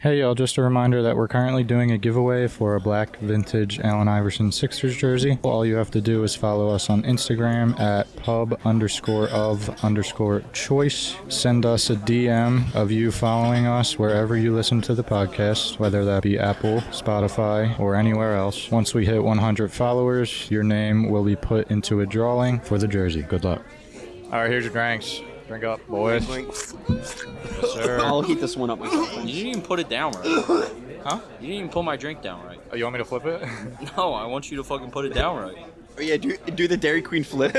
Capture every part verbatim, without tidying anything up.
Hey y'all, just a reminder that we're currently doing a giveaway for a black vintage Allen Iverson Sixers jersey. All you have to do is follow us on Instagram at pub underscore of underscore choice. Send us a D M of you following us wherever you listen to the podcast, whether that be Apple, Spotify, or anywhere else. Once we hit one hundred followers, your name will be put into a drawing for the jersey. Good luck. Alright, here's your drinks. Drink up, boys. Yes, sir. I'll heat this one up myself. You didn't even put it down right. Huh? You didn't even put my drink down right. Oh, you want me to flip it? No, I want you to fucking put it down right. Oh, yeah, do, do the Dairy Queen flip.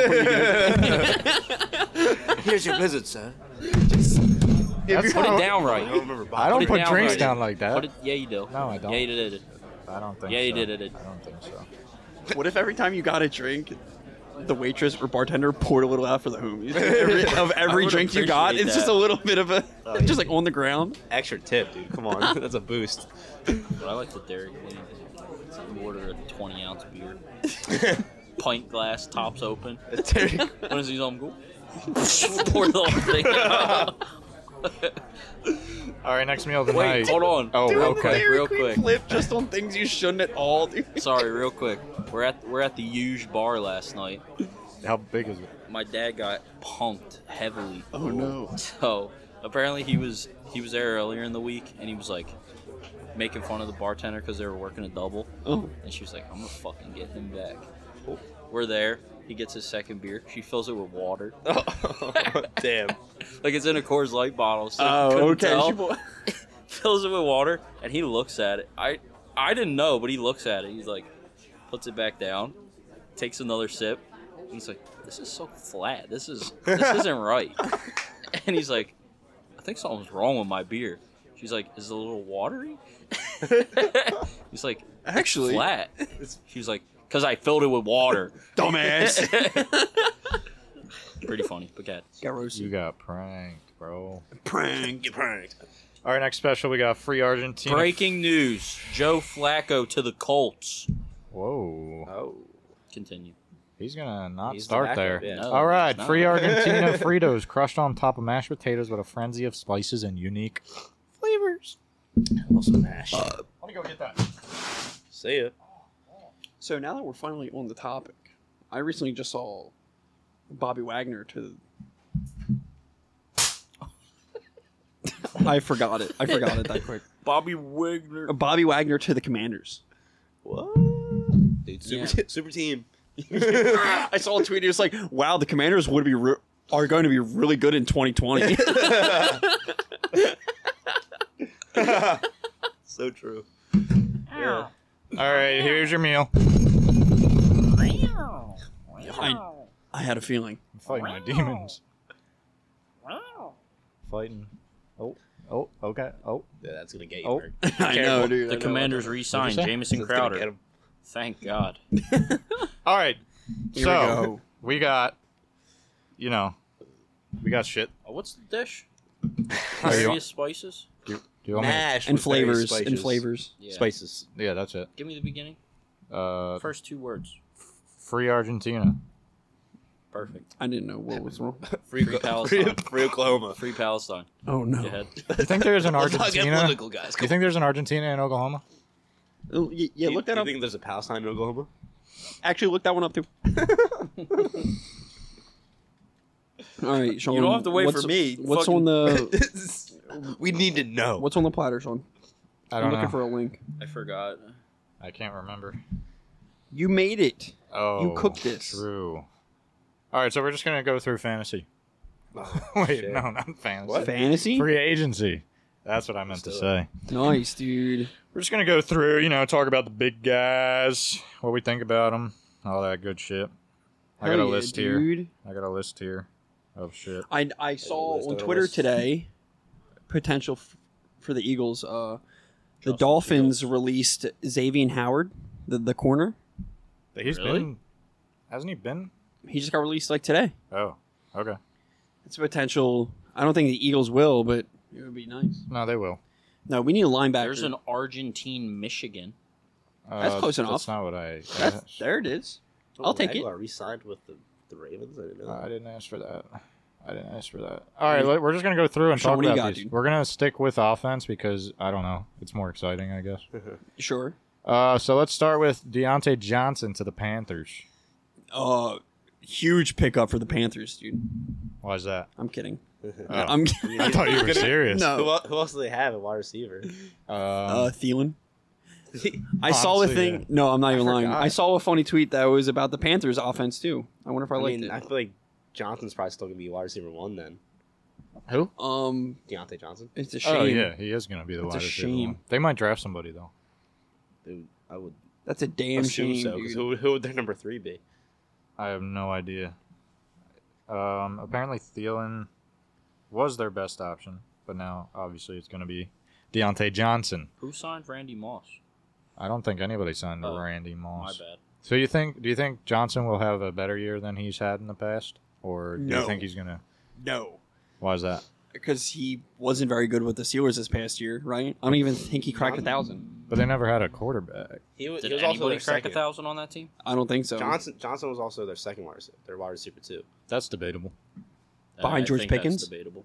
Here's your visit, sir. That's put it down right. I don't remember. I don't Put it put down drinks right. down like that. Put it, yeah, you do. No, I don't. Yeah, you did it. I don't think Yeah, so. you did it. I don't think so. What if every time you got a drink, the waitress or bartender poured a little out for the homies? Every, of every would drink you got, appreciate it's just that. a little bit of a, Oh, just yeah. like on the ground. Extra tip, dude. Come on. That's a boost. But I like the Dairy Queen. You order a twenty ounce beer. Pint glass, tops open. When is these on go? Pour the whole thing out. All right, next meal of the Wait, night. hold on. Oh, Dude, okay. the Dairy Real Queen quick. flip just on things you shouldn't at all, dude. Sorry, real quick. We're at we're at the Huge bar last night. How big is it? My dad got punked heavily. Oh no. So apparently he was he was there earlier in the week and he was like making fun of the bartender because they were working a double. Oh. And she was like, I'm gonna fucking get him back. We're there. He gets his second beer. She fills it with water. Oh, damn. Like it's in a Coors Light bottle. So Oh, couldn't okay. tell. She po- Fills it with water and he looks at it. I I didn't know, but he looks at it. He's like, puts it back down, takes another sip. And he's like, this is so flat. This is this isn't right. And he's like, I think something's wrong with my beer. She's like, is it a little watery? He's like, Actually, flat. She's like, because I filled it with water. dumbass. Pretty funny, but cat. Got roasted. You got pranked, bro. Prank. Get pranked. All right, next special, we got free Argentina. Breaking news: Joe Flacco to the Colts. Whoa. Oh. Continue. He's going to not He's the start backup, there. yeah. No, All right, it's not. free Argentina Fritos crushed on top of mashed potatoes with a frenzy of spices and unique flavors. Also mash. Let me go get that. See ya. So now that we're finally on the topic, I recently just saw Bobby Wagner to. I forgot it. I forgot it that quick. Bobby Wagner. Uh, Bobby Wagner to the Commanders. What? Dude, super, Yeah. t- super team. I saw a tweet. It was like, "Wow, the Commanders would be re- are going to be really good in twenty twenty." So true. Yeah. All right, here's your meal. I, I had a feeling. I'm fighting my demons. Fighting. Oh, oh, okay. Oh, Yeah, that's gonna get you Oh. hurt. I know, dude. The I know. Commanders re-signed What'd you say? Jamison That's gonna Crowder. get him. Thank God. all right. Here so we go. we got, you know, we got shit. Oh, what's the dish? Oh, you Various want- spices. Do you want me? Mash And with various flavors. spices. And flavors. Yeah. Spices. Yeah, that's it. Give me the beginning. Uh, First two words. free Argentina. Perfect. I didn't know what was wrong. Free, Free Free, Palestine. free Oklahoma. Free Palestine. Oh no. Go ahead. You think there's an Let's not get Argentina? political, guys. Do you think there's an Argentina in Oklahoma? Oh, y- yeah, Do you- look that do up. you think there's a Palestine in Oklahoma? Actually, look that one up too. All right, Sean. You don't have to wait what's, for me. What's Fucking- on the We need to know. What's on the platter, Sean? I I'm don't looking know. for a link. I forgot. I can't remember. You made it. Oh, cooked this. True. All right, so we're just gonna go through fantasy. Oh, Wait, shit. no, not fantasy. What? Fantasy? Free agency. That's what I meant to Let's say. Nice, dude. We're just gonna go through, you know, talk about the big guys, what we think about them, all that good shit. I got Hell a yeah, list here. dude. I got a list here of shit. I, I saw list, I on got a Twitter list. today potential f- for the Eagles. Uh, the Trust the Dolphins released Xavier Howard, the the corner. He's Really? been, hasn't he been? He just got released like today. Oh, okay. It's a potential. I don't think the Eagles will, but it would be nice. No, they will. No, we need a linebacker. There's an Argentine, Michigan. That's Uh, close enough. That's not what I. That's, I, there it is. I'll take it. Aguilar re-signed with the, the Ravens. I didn't know. I didn't ask for that. I didn't ask for that. All right, let- we're just gonna go through and Sean, talk what do you about got, these. dude? We're gonna stick with offense because I don't know, it's more exciting, I guess. Sure. Uh, so let's start with Deontay Johnson to the Panthers. Uh, huge pickup for the Panthers, dude. Why is that? I'm kidding. Oh. I'm I thought you were serious. No. Who, el- who else do they have at wide receiver? Um, Uh, Thielen. I saw a Honestly, thing. yeah. No, I'm not I even lying. forgot. I saw a funny tweet that was about the Panthers' offense too. I wonder if I, I liked mean, I it. feel like Johnson's probably still gonna be wide receiver one then. who? Um, Deontay Johnson. it's a shame. Oh yeah, he is gonna be the That's a wide receiver shame. one. They might draft somebody though. Dude, I would That's a damn assume shame, so. 'Cause dude. who, who would their number three be? I have no idea. Um, apparently Thielen was their best option, but now obviously it's gonna be Deontay Johnson. Who signed Randy Moss? I don't think anybody signed Oh, Randy My Moss. bad. So you think? Do you think Johnson will have a better year than he's had in the past, or do No. you think he's gonna? No, Why is that? because he wasn't very good with the Steelers this past year, right? I don't even think he cracked a thousand. But they never had a quarterback. He was, Did he was also anybody their crack a second. thousand on that team? I don't think so. Johnson Johnson was also their second wide receiver. Their wide receiver too. That's debatable. Behind I George think that's Pickens? debatable.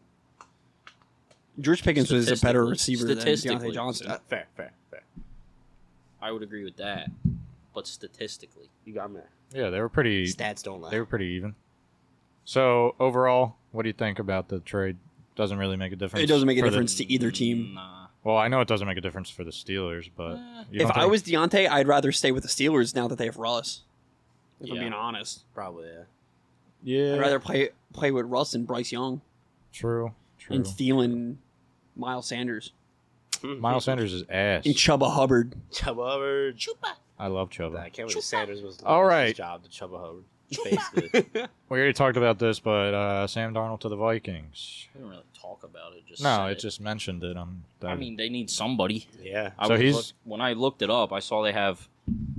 George Pickens was a better Statistically- receiver than statistically. Deontay Johnson. Uh, fair, fair, fair. I would agree with that, but statistically, You got me there. Yeah, they were pretty. Stats don't lie. They were pretty even. So overall, what do you think about the trade? Doesn't really make a difference. It doesn't make a for the- difference to either team. nah. well, I know it doesn't make a difference for the Steelers, but Eh. you If don't I think- was Deontay, I'd rather stay with the Steelers now that they have Russ. If I'm Yeah. being honest, Probably, yeah. yeah, I'd rather play play with Russ and Bryce Young true, true. and Thielen, Miles Sanders, Miles Sanders is ass. and Chuba Hubbard. Chubba Hubbard. I love Chuba. I can't believe Sanders was All lost right. his job to Chubba Hubbard. Basically. We already talked about this, but uh, Sam Darnold to the Vikings. We didn't really talk about it. Just No, said it just mentioned it. Um, I mean, they need somebody. yeah. I So was he's- look- when I looked it up, I saw they have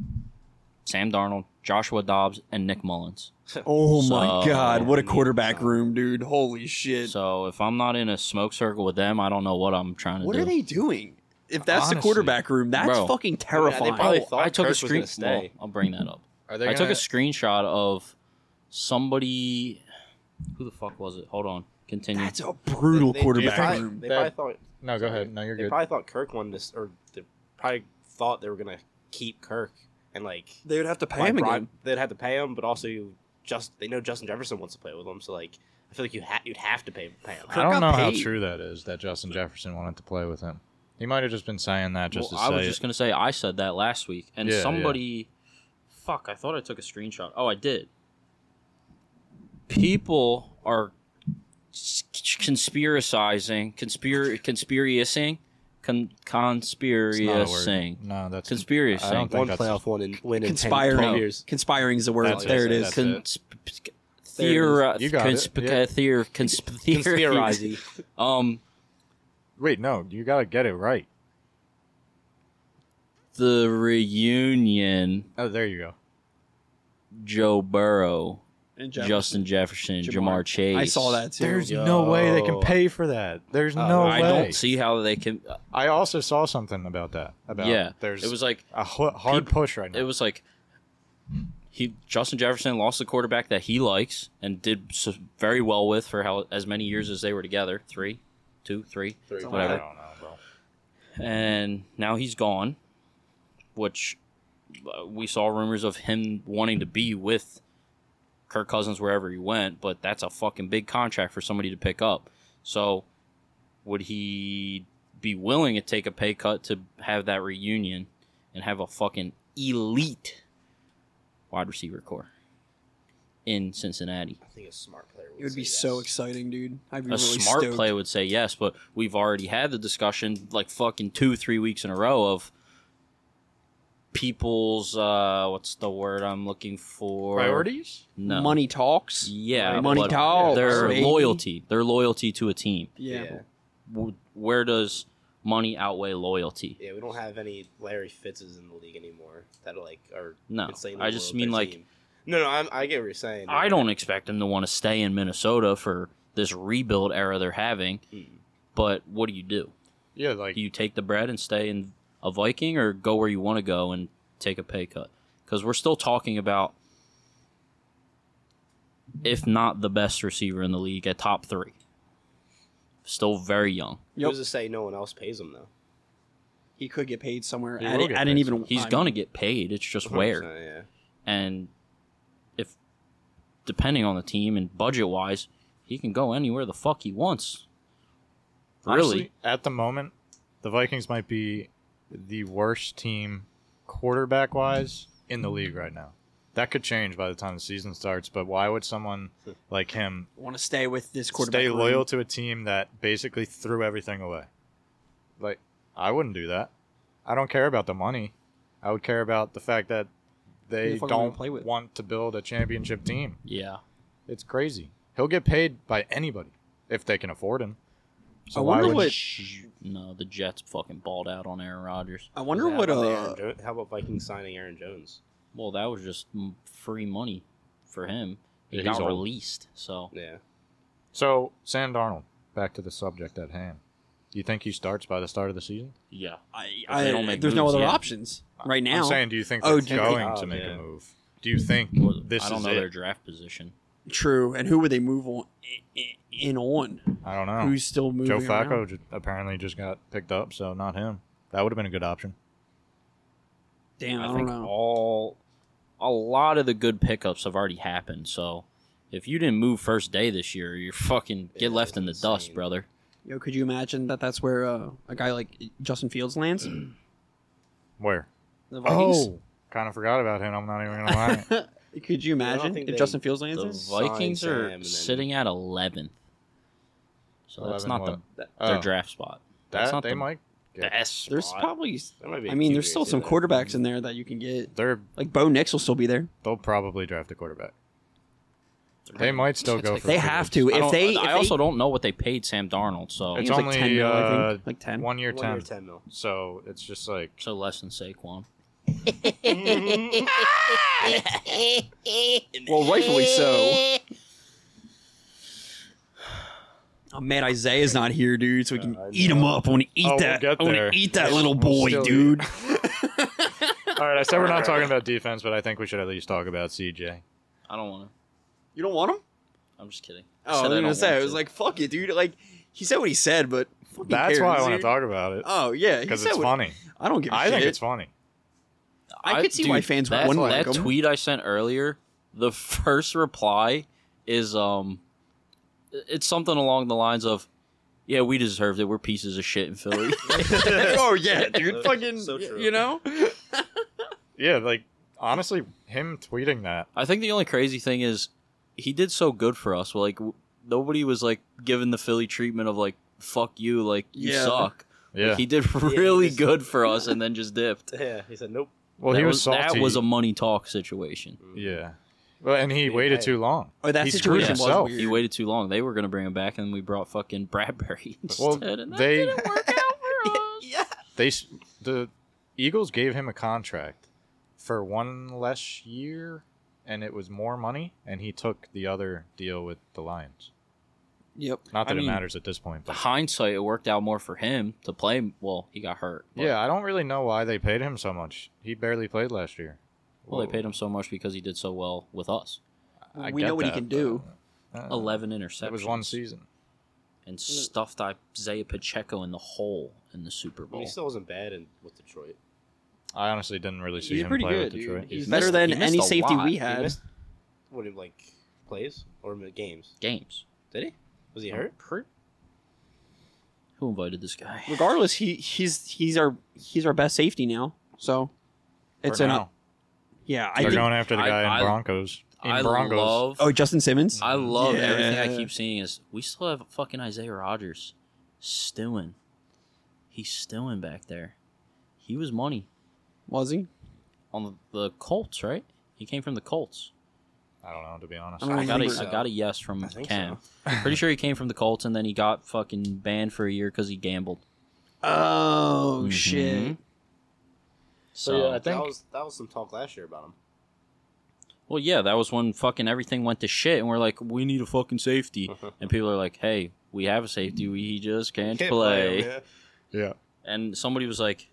Sam Darnold, Joshua Dobbs, and Nick Mullins. Oh my So- God, what a quarterback room, dude! Holy shit! So if I'm not in a smoke circle with them, I don't know what I'm trying to What do. are they doing? If that's the Honestly. quarterback room, that's Bro. fucking Yeah, they terrifying. probably Oh, thought I took Kirk a was screen. gonna stay. Well, I'll bring that up. Are they I took gonna- a screenshot of somebody. Who the fuck was it? Hold on. Continue. That's a brutal They- they- quarterback They, probably, room. they That- probably thought. No, go ahead. No, you're They good. probably thought Kirk wanted this, or they probably thought they were gonna keep Kirk and like. They would have to pay like, him bribe- again. They'd have to pay him, but also you just they know Justin Jefferson wants to play with them, so like I feel like you ha- you'd have to pay pay him. I don't got know how paid. true that is that Justin Jefferson wanted to play with him. He might have just been saying that just well, to I say was just it. gonna say I said that last week, and Yeah, yeah. somebody, fuck, I thought I took a screenshot. Oh, I did. People are s- conspiracizing, conspir, conspiracying, con, It's not a word. conspiracying, No, that's conspiracying. I don't think One that's playoff one in win in ten, Conspiring. twelve years. Conspiring is the word. That's there it. it is. That's Cons- There it is. theor- You got it. consp- Yeah. theor- consp- theor- Conspiracy. Um, Wait, no, you gotta get it right. the reunion. Oh, there you go. Joe Burrow, And Jefferson. Justin Jefferson, Jamar. Jamar Chase. I saw that too. There's Yo. no way they can pay for that. There's Uh, no I way. don't see how they can. I also saw something about that. About yeah, there's it was like a h- hard people- push right now. it was like he Justin Jefferson lost the quarterback that he likes and did so very well with for how as many years as they were together three, two, three, Three. I whatever. don't know, bro. And now he's gone, which uh, we saw rumors of him wanting to be with Kirk Cousins wherever he went, but that's a fucking big contract for somebody to pick up. So would he be willing to take a pay cut to have that reunion and have a fucking elite wide receiver core in Cincinnati? I think a smart player. It would be say so yes. exciting, dude. I'd be A really smart stoked. player would say yes, but we've already had the discussion like fucking two, three weeks in a row of people's uh what's the word I'm looking for? Priorities? No. Money talks. Yeah, Money but talks, their baby. loyalty, their loyalty to a team. Yeah. Yeah. W- Where does money outweigh loyalty? Yeah, we don't have any Larry Fitzes in the league anymore that are like are No, insanely I just loyal to mean their like team. No, no, I'm, I get what you're saying. I don't expect them to want to stay in Minnesota for this rebuild era they're having. Mm. But what do you do? Yeah, like Do you take the bread and stay in a Viking, or go where you want to go and take a pay cut? Because we're still talking about if not the best receiver in the league at top three. Still very young. Yep. Who's to say no one else pays him though? He could get paid somewhere He at, will at get an paid even. somewhere. He's I gonna mean, get paid. It's just one hundred where. percent, Yeah. And if depending on the team and budget wise, he can go anywhere the fuck he wants. Really. Honestly, at the moment, the Vikings might be the worst team quarterback wise in the league right now. That could change by the time the season starts, but why would someone like him want to stay with this quarterback. stay room. loyal to a team that basically threw everything away? Like, I wouldn't do that. I don't care about the money. I would care about the fact that Who they the fuck am I gonna don't play with? want to build a championship team. Yeah. It's crazy. He'll get paid by anybody if they can afford him. So I why wonder would what. No, the Jets fucking balled out on Aaron Rodgers. I wonder How what. about the Uh, Aaron Jo- How about Vikings signing Aaron Jones? Well, that was just mm, free money for him. He Yeah, got he's old. released, so Yeah. So, Sam Darnold, back to the subject at hand. Do you think he starts by the start of the season? yeah. I, If they don't I, make there's no moves, other yeah. options right now. I'm saying, do you think Oh, they're do you going think- to Oh, make yeah. a move? Do you think Well, this I don't is know it? their draft position. True. And who would they move on in, in on? I don't know. Who's still moving? Joe Flacco around? ju- apparently just got picked up, so not him. That would have been a good option. Damn, I, I don't think know. all a lot of the good pickups have already happened. So if you didn't move first day this year, you're fucking get Yeah, left in the that's dust, insane. brother. Yo, could you imagine that? That's where uh, a guy like Justin Fields lands. Where? The Vikings. Oh, kind of forgot about him. I'm not even gonna lie. Could you I don't imagine think if they- Justin Fields lands The there? Vikings Sam are and then- sitting at eleventh, so that's eleven not what? the That- their Oh. draft spot. That's That not they the might. Get, best. There's spot. probably. That might be a I mean, Q there's B still too, some though. quarterbacks in there that you can get. they're Like Bo Nix will still be there. they'll probably draft a quarterback. They might still go for. They Fields. have to. I, If don't- they, I if also they, don't know what they paid Sam Darnold, so I think It's it was only like ten mil. I uh, think like ten. one year One ten. year, ten mil. So it's just like so less than Saquon. Well, rightfully so. Oh man, Isaiah's not here, dude, so we can Uh, I eat him know. up. I want to eat Oh, we'll that. get I want there. to eat that We'll little boy, still dude. All right, I said we're not talking about defense, but I think we should at least talk about C J. I don't want to. You don't want him? I'm just kidding. Oh, I was said gonna don't say, want I was to. like, fuck it, dude. Like, he said what he said, but fucking That's cares, why I want to dude. talk about it Oh yeah, he because said it's what- funny. I don't give a I shit. think it's funny. I could see why fans that, wouldn't that like him. tweet I sent earlier. The first reply is um, it's something along the lines of, "Yeah, we deserved it. We're pieces of shit in Philly." Oh yeah, dude. So- Fucking, so true. you know. Yeah, like honestly, him tweeting that. I think the only crazy thing is he did so good for us. Well, like w- nobody was like giving the Philly treatment of like "fuck you," like you Yeah. suck. Yeah. Like, he did he really was- good for us, and then just dipped. Yeah, he said nope. well, that he was, salty. that was a money talk situation. yeah. Well, and he Yeah, waited hey. too long. Oh, that He screwed situation was himself. weird. He waited too long. They were gonna bring him back, and we brought fucking Bradbury instead. Well, and that they didn't work out for us. Yeah. they s- the Eagles gave him a contract for one less year, and it was more money, and he took the other deal with the Lions. Yep. Not that I it mean, matters at this point, The but hindsight, it worked out more for him to play. Well, he got hurt. but- yeah, I don't really know why they paid him so much. He barely played last year. Well, they paid him so much because he did so well with us. I we get know what he that, can do. but, uh, Eleven interceptions. It was one season. And stuffed Isaiah Pacheco in the hole in the Super I Bowl. mean, he still wasn't bad in with Detroit. I honestly didn't really see He's him pretty play good, with dude. Detroit. He's He better missed- than he missed any a safety lot. we He He had. missed what he like plays or games? Games. Did he? Was he hurt? Hurt? Who invited this guy? Regardless, he he's he's our he's our best safety now. So it's For an now. yeah. I They're think, going after the I- guy I- in Broncos. In I Broncos. love. oh, Justin Simmons. I love Yeah. everything I keep seeing is we still have fucking Isaiah Rodgers stewing. He's stewing back there. He was money Was he? on the, the Colts, right? He came from the Colts. I don't know, to be honest. I don't I got a, remember. I got a yes from I think Cam. Pretty sure he came from the Colts, and then he got fucking banned for a year because he gambled. Oh Mhm. shit! So, yeah, I That think- was that was some talk last year about him. well, yeah, that was when fucking everything went to shit, and we're like, we need a fucking safety, and people are like, hey, we have a safety, we just can't, Can't play. him, Yeah. And somebody was like,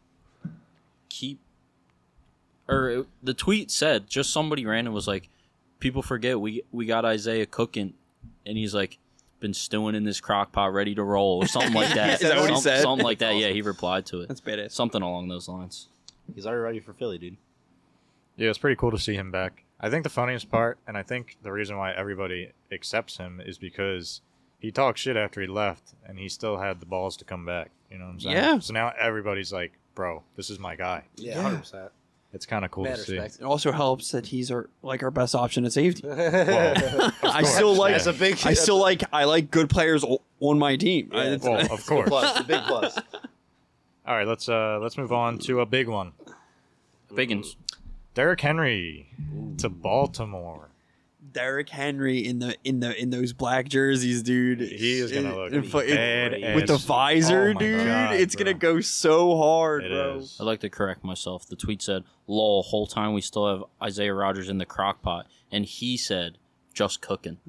keep, or it- the tweet said, just somebody random was like, people forget we we got Isaiah cooking, and he's like been stewing in this crock pot ready to roll or something like that. Is that what he Some- said? Something like that. Yeah, he replied to it. That's badass. Something along those lines. He's already ready for Philly, dude. Yeah, it's pretty cool to see him back. I think the funniest part, and I think the reason why everybody accepts him, is because he talked shit after he left, and he still had the balls to come back. You know what I'm saying? Yeah. So now everybody's like, bro, this is my guy. Yeah, Yeah. one hundred percent. It's kind of cool Mad to see. respect. It also helps that he's our like our best option at safety. Well, I still like. That's a big. I still like. I like good players o- on my team. Yeah, I- it's- Well, of It's a course. plus, a big plus. All right, let's uh let's move on to a big one. Biggins. Derrick Henry to Baltimore. Derrick Henry in the in the in those black jerseys, dude. He is gonna It- look it fu- it- badass. with the visor, Oh my dude. God, it's bro. gonna go so hard, It bro. is. I'd like to correct myself. The tweet said, "Lol, whole time we still have Isaiah Rodgers in the crock pot," and he said, "Just cooking."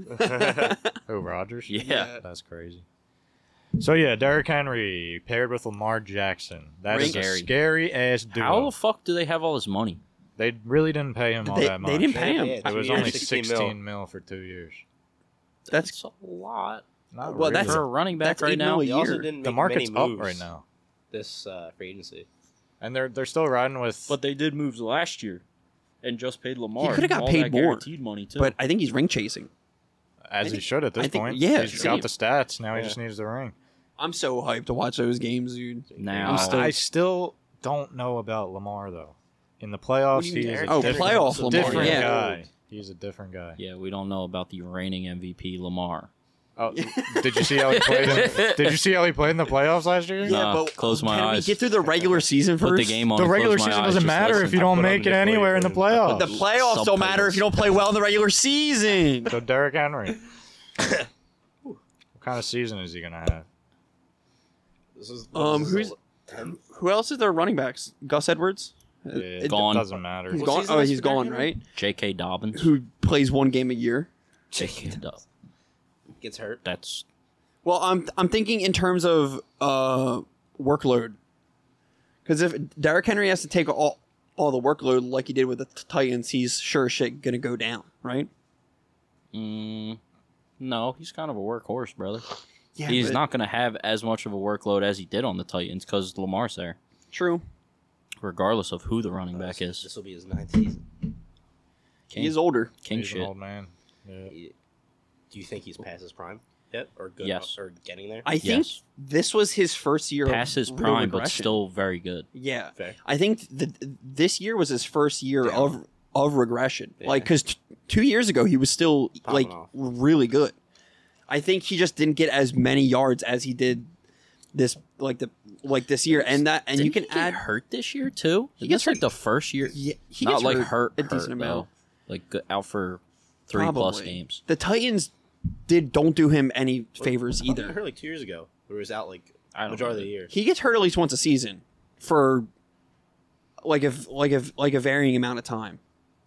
Oh, Rodgers? Yeah. Yeah. That's crazy. So, yeah, Derrick Henry paired with Lamar Jackson. That is a Scary. scary ass duo. How the fuck do they have all this money? They really didn't pay him all They- that much. they didn't pay him. Yeah, It was two only years, sixteen, sixteen mil. for two years. That's That's a lot Not Well, really. that's- for a running back that's right eight now. mil a He also year. didn't the make market's many up moves right now. this uh, free agency. And they're they're still riding with. But they did moves last year, and just paid Lamar. He coulda got all paid that more. guaranteed money too. but I think he's ring chasing. as I he think- should at this I think- point. yeah, He's same. got the stats. Now he Yeah. just needs the ring. I'm so hyped to watch those games, dude. now, I'm still- I still don't know about Lamar, though. In the playoffs, you he mean, is a Derrick? Oh, different, playoff Lamar, different yeah. guy. He's a different guy. yeah, we don't know about the reigning M V P Lamar. Oh, did you see how he played? In, did you see how he played in the playoffs last year? Yeah. Nah, close my can eyes. we get through the regular season first? Put the game on. The and regular close my season eyes, doesn't just matter listen. if you I don't put on make it the anywhere in the Nickelodeon. I playoffs. The playoffs don't matter if you don't play well in the regular season. So Derrick Henry, what kind of season is he gonna have? This is, Um, this is who's- a- ten? Who else is their running backs? Gus Edwards. Yeah, It- it Gone. doesn't matter. He's What gone. season Oh, is he's for Derrick gone, Henry? right? J K. Dobbins. Who plays one game a year? J K. Dobbins. Gets hurt. That's Well, I'm I'm thinking in terms of uh, workload, because if Derrick Henry has to take all all the workload like he did with the Titans, he's sure as shit gonna go down, right? mm, no. He's kind of a workhorse, brother. Yeah, He's but- not going to have as much of a workload as he did on the Titans because Lamar's there, true. regardless of who the running back is. This will be his ninth season. King, He is older. king He's an shit. old man. Yeah. He- Do you think he's past his prime yet, or good? Yes. Or getting there? I think Yes. this was his first year Past his of real prime, but regression. still very good. Yeah, Fair. I think th- this year was his first year Yeah. of of regression. Yeah. Like, because t- two years ago he was still Popping like off. really good. I think he just didn't get as many yards as he did this like the like this year, and that and Didn't you can he get add hurt this year too. He He gets gets like hurt- the first year, Yeah, he not gets like hurt hurt, a hurt, decent amount. though. Like go- out for three plus Probably. games. The Titans did don't do him any favors He got either. hurt like two years ago. Where he was out like I don't majority know. of the year. He gets hurt at least once a season for like a like a like a varying amount of time.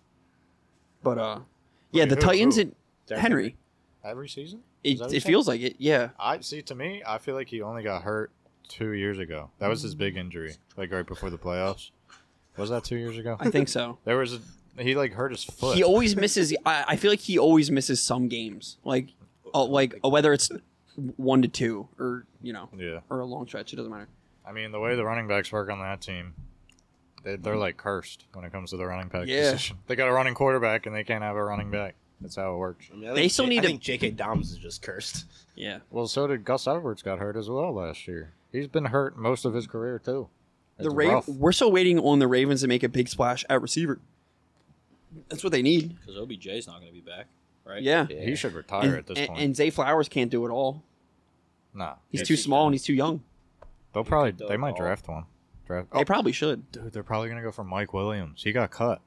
But uh, yeah, the Who- Titans who? and Derrick Henry. Every season? It, Is that what it you said? feels like it. Yeah. I see. To me, I feel like he only got hurt two years ago. That was his big injury, like right before the playoffs. Was that two years ago? I think so. There was a he like hurt his foot. He always misses. I, I feel like he always misses some games, like, uh, like uh, whether it's one to two or you know, yeah, or a long stretch. It doesn't matter. I mean the way the running backs work on that team, they, they're like cursed when it comes to the running back Yeah. position. They got a running quarterback and they can't have a running back. That's how it works. I mean, I They think still J- need I to- think J K. Dobbins is just cursed. Yeah. Well, so did Gus Edwards got hurt as well last year. He's been hurt most of his career too. It's The Ra- rough. we're still waiting on the Ravens to make a big splash at receiver. That's what they need. Because O B J's not going to be back, right? Yeah. He should retire And, at this and, point. and Zay Flowers can't do it all. nah, He's Yeah, too he small can. and he's too young. they'll probably They'll they might call. draft one. Draft. They Oh, probably should. dude, they're probably gonna go for Mike Williams. He got cut.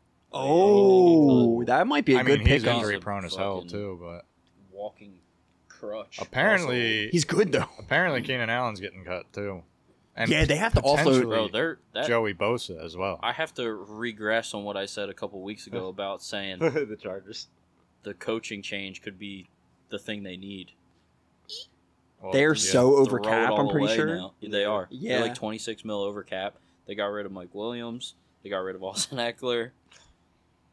Oh, that might be a I good mean, he's pickup. injury prone as hell Fucking- too, but Walking crutch. apparently He's good though. apparently Keenan Allen's getting cut too. And Yeah, they have to offload- potentially Bro, they're that. Joey Bosa as well. I have to regress on what I said a couple weeks ago about saying the Chargers. the coaching change could be the thing they need. Well, They're yeah. so over Throw it cap. all I'm pretty away sure. now. They are. Yeah. They're like twenty-six mil over cap. They got rid of Mike Williams. They got rid of Austin Eckler.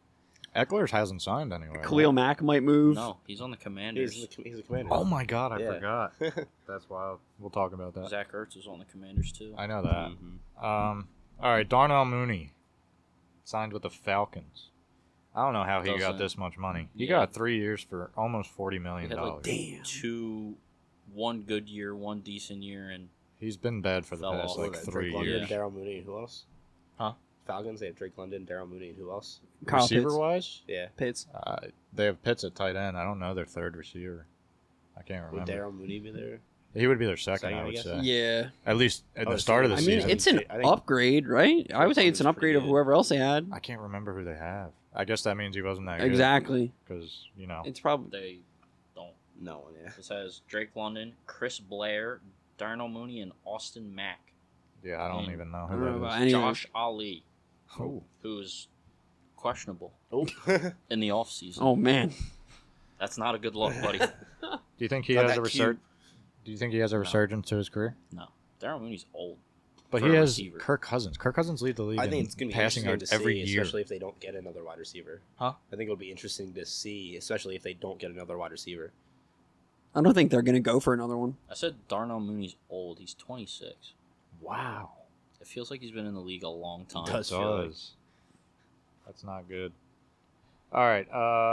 Eckler hasn't signed anywhere. Khalil right? Mack might move. No, he's on the Commanders. He's the, he's the commander. Oh my god, I Yeah. forgot. That's wild. We'll talk about that. Zach Ertz is on the Commanders too. I know that. Mhm. Um, all right, Darnell Mooney signed with the Falcons. I don't know how he got Doesn't- this much money. He Yeah. got three years for almost forty He million had like dollars. Damn. two, one good year, one decent year, and He's been bad for the Fell past off. like Drake three London, years. Yeah. Daryl Mooney, and who else? Huh? Falcons. They have Drake London, Daryl Mooney, and who else? Kyle Receiver Pitts. wise, Yeah. Pitts. uh, they have Pitts at tight end. I don't know their third receiver. I can't Would remember. Daryl Mooney be there? He would be their second, Second, I I would guess? say. Yeah. At least at Oh, the start of the I mean, season. it's an I think- upgrade, right? I would say it's an Drake upgrade of London's pretty whoever else they had. I can't remember who they have. I guess that means he wasn't that good. Exactly. Because, you know. It's probably they don't. No one, yeah. This has Drake London, Chris Blair, Darnell Mooney, and Austin Mack. Yeah, I don't and even know I who don't know that about is. any of Josh Ali, Oh. who is questionable Oh. in the offseason. Oh man. That's not a good look, buddy. Do you think he Not has a that resur- cute. Do you think he has a resurgence to his career? No, Darnell Mooney's old. But For he a has receiver. Kirk Cousins. Kirk Cousins lead the league I think in it's going to be passing interesting yards to every see, year. especially if they don't get another wide receiver. Huh? I think it'll be interesting to see, especially if they don't get another wide receiver. I don't think they're gonna go for another one. I said Darnell Mooney's old. He's twenty-six. Wow. It feels like he's been in the league a long time. Does. It feel like- does. That's not good. All right.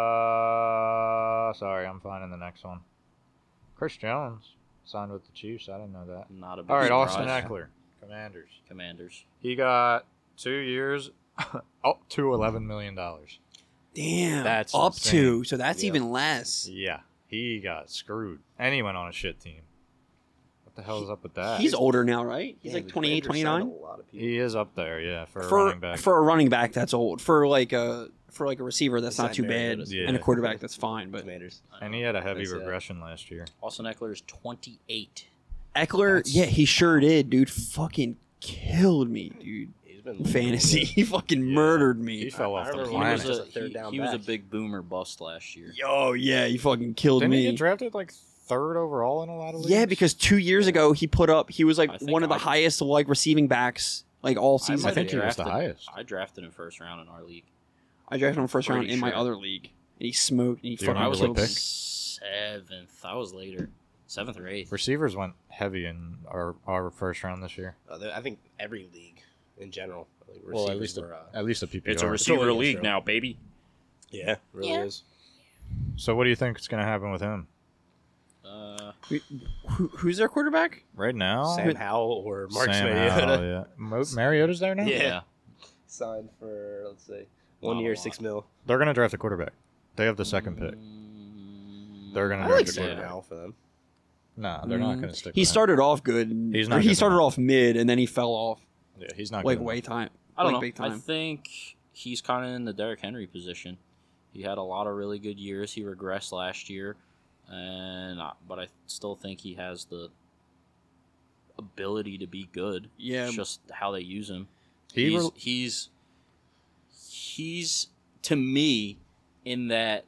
Uh, sorry, I'm finding the next one. Chris Jones signed with the Chiefs. I didn't know that. Not a big All right, surprise. Austin Eckler, Commanders. Commanders. He got two years, up to eleven million dollars. Damn. That's up insane. to. So that's Yeah. even less. Yeah, he got screwed, and he went on a shit team. What the hell is up with that? He's older now, right? He's Yeah, like the twenty-eight, Commanders signed twenty-nine. A lot of people. He is up there, yeah, for a For running back. for a running back, that's old. For like a for like a receiver, that's They not signed too bad, Mariota. Yeah. and a quarterback, that's fine. But Commanders. and he had a heavy That's it. regression last year. Austin Eckler is twenty-eight. Eckler, That's- yeah, he sure did, dude. Fucking killed me, dude. He's been Fantasy, he fucking murdered me. He fell I off the remember He when was, planet. just a, a third he, down he was a back. big boomer bust last year. Yo, yeah, he fucking killed Didn't me. he get drafted like third overall in a lot of leagues? Yeah, because two years ago he put up, he was like I think one of the I- highest like receiving backs like all I, season. I might think have he was the drafted- highest. I drafted him first round in our league. I drafted him first round Pretty in my sure. other league, and he smoked. And he Do you fucking I remember was what like killed pick? me. seventh. I was later. Seventh or eighth. Receivers went heavy in our, our first round this year. Uh, I think every league in general. Like, Well, at receivers least were, a, uh, at least a P P R. It's a receiver receiver league league now, baby. yeah, really Yeah. is. So what do you think is going to happen with him Uh, Who, who's their quarterback? right now? Sam Howell or Mark Sam Mariota Howell, yeah. Mo- Mariota's there now. Yeah. yeah. signed for let's say one Not a year, lot. six mil. They're going to draft a quarterback. They have the second pick. Mm, They're going to I draft like a Sam quarterback. Now for them. No, they're not Mm, going to stick. He with him. started off good. and- He's or not he gonna- started off mid, and then he fell off Yeah, he's not like good way enough. time. I don't like know. Big I time. think he's kind of in the Derrick Henry position. He had a lot of really good years. He regressed last year, and I- but I still think he has the ability to be good. Yeah. It's just how they use him. He he's, re- he's he's to me in that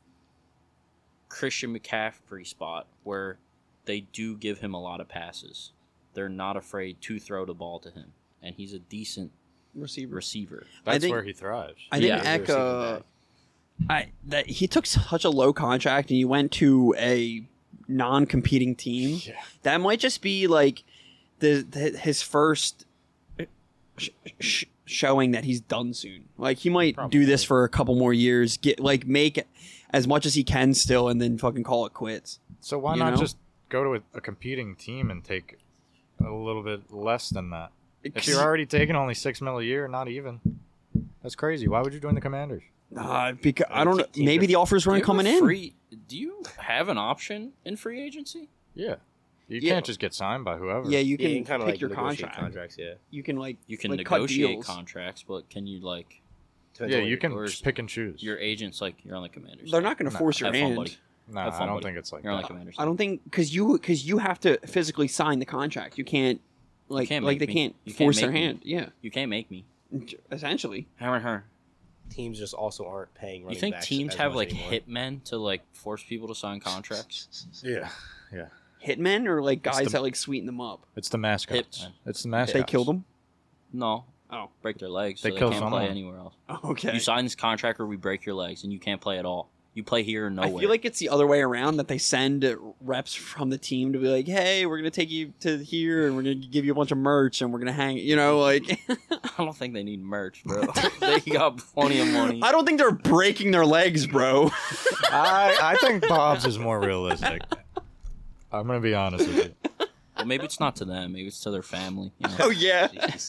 Christian McCaffrey spot where they do give him a lot of passes. They're not afraid to throw the ball to him, and he's a decent receiver. receiver. That's think- where he thrives. I think Yeah. Eck, Receiving uh, back. I that he took such a low contract and he went to a non-competing team. Yeah. That might just be like the, the his first sh- sh- showing that he's done soon. Like he might do this for a couple more years, get like make as much as he can still, and then fucking call it quits. So why You not know? just go to a, a competing team and take a little bit less than that? If you're already taking only six mil a year, not even. That's crazy. Why would you join the Commanders? Uh, because I don't know. Teams Maybe are- the offers Do you weren't have coming a in. free- Do you have an option in free agency? Yeah. You Yeah. can't just get signed by whoever. Yeah, you Yeah, can you kind pick of like your negotiate contract. contracts. Yeah, You can like You can like, cut negotiate deals. contracts, but can you like Depends Yeah, on what you you're- can or just is- pick and choose. your agent's like you're on the Commanders? They're not going to No, force your have fun, hand. buddy. no, have I fun, don't buddy. think it's like You're on the that. Commanders. I don't think because you because you have to physically sign the contract. You can't like can't like make they me. can't You can't force their make me. hand. Yeah, You can't make me. essentially. Her and her. teams just also aren't paying. You running think backs teams as have much like anymore. hitmen to like force people to sign contracts? Yeah. Yeah. Hitmen or like It's guys the- that like sweeten them up. It's the mascots. Hitman. It's the mascots. They killed them. No, Oh, break their legs, They so they kill can't someone. play anywhere else. okay. You sign this contract where we break your legs and you can't play at all. You play here or nowhere. I feel like it's the other way around, that they send reps from the team to be like, hey, we're going to take you to here and we're going to give you a bunch of merch and we're going to hang, you know, like. I don't think they need merch, bro. They got plenty of money. I don't think they're breaking their legs, bro. I I think Bob's is more realistic. I'm gonna be honest with you. Well, maybe it's not to them. Maybe it's to their family. You know? Oh, yeah.